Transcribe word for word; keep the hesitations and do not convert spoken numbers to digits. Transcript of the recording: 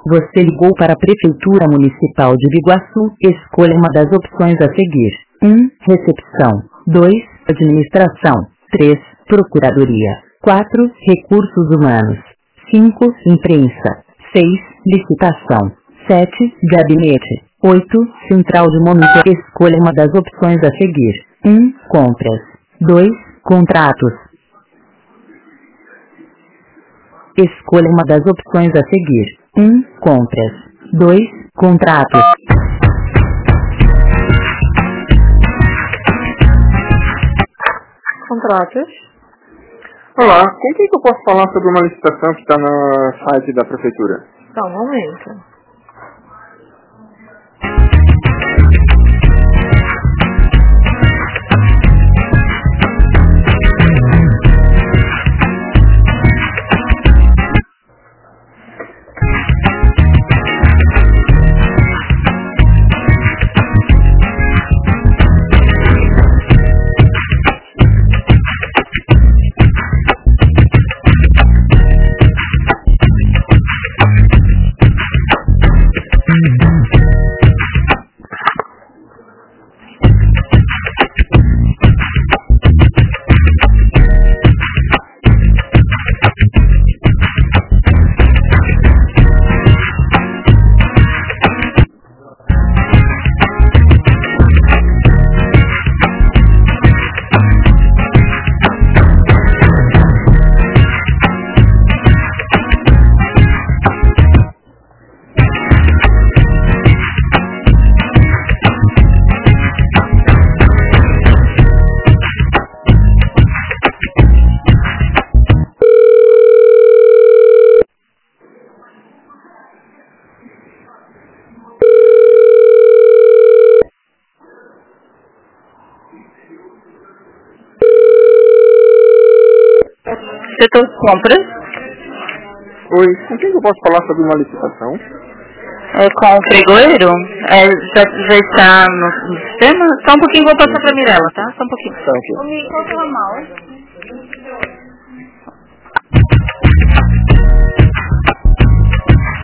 Você ligou para a Prefeitura Municipal de Biguaçu. Escolha uma das opções a seguir. um. Recepção. dois. Administração. três. Procuradoria. quatro. Recursos Humanos. cinco. Imprensa. seis. Licitação. sete. Gabinete. oito. Central de Monitor. Escolha uma das opções a seguir. um. Compras. dois. Contratos. Escolha uma das opções a seguir. um. Compras. dois. Contratos. Contratos. Olá, com quem que eu posso falar sobre uma licitação que está no site da Prefeitura? Só um momento. Setor compras. Oi, com quem que eu posso falar sobre uma licitação? É com o fregoeiro? É, já, já está no, no sistema? Só um pouquinho, vou passar para a Mirella, tá? Só um pouquinho. Tá, ok. Ô, Mi, qual que é o mal?